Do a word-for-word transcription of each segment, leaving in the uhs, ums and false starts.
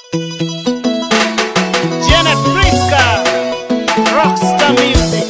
Janet Priska, Rockstar Music.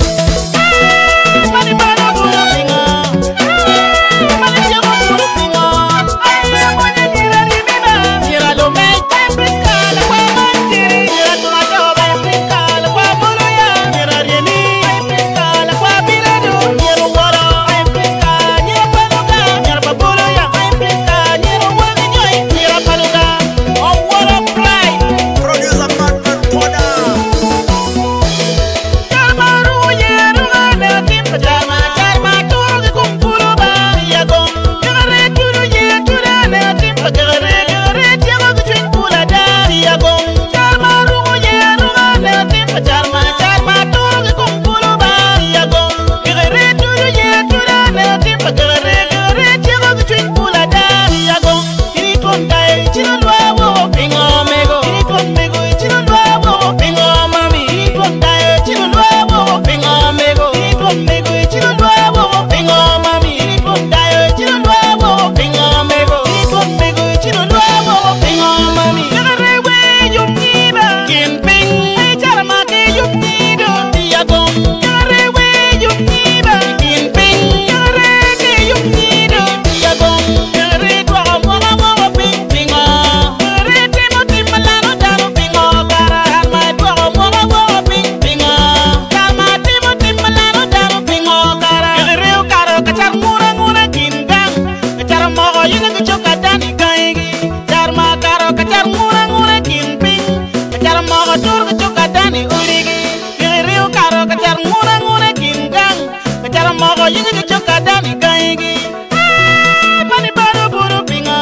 You can get your goddamn gang. Money bottle, buru pinga.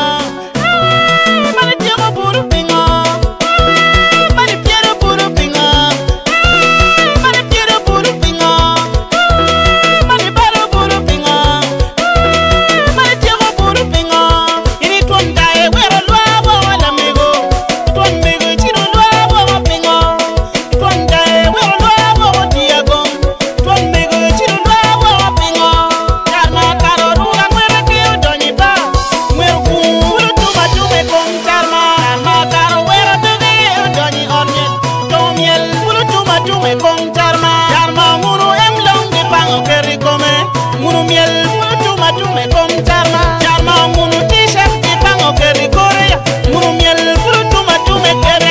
Money tiro, buru pinga. Money piero, buru pinga. Money piero, buru pinga. Money bottle, buru pinga. Money tiro, buru pinga. Ini tuan dae, wera lua wala mego. Tuan mego chino lua wala pinga. Tuan dae, wera lua wala diago. Tuan mego chino lua wala pinga. Kong charma, charma muru em long di pango keri come, muru miel muru chuma chume kong charma, charma muru t-shirt di pango keri korea, muru miel muru chuma chume keri